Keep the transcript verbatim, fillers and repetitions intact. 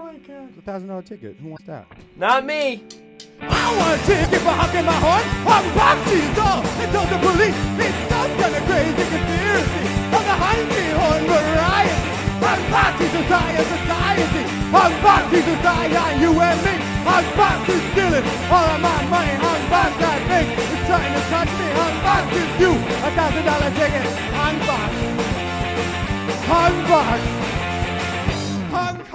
I can't. It's a thousand dollar ticket. Who wants that? Not me. I want a ticket for honking my horn. I'm Boxy's dog. And told the police it's some kind of crazy conspiracy of the Heineke horn variety. I'm Boxy Society, society. I'm Boxy Society, you and me. I'm Boxy stealing all of my money. I'm Boxy, I think, is trying to touch me. I'm Boxy you, a thousand dollar ticket. I'm Boxy. I'm Boxy. I'm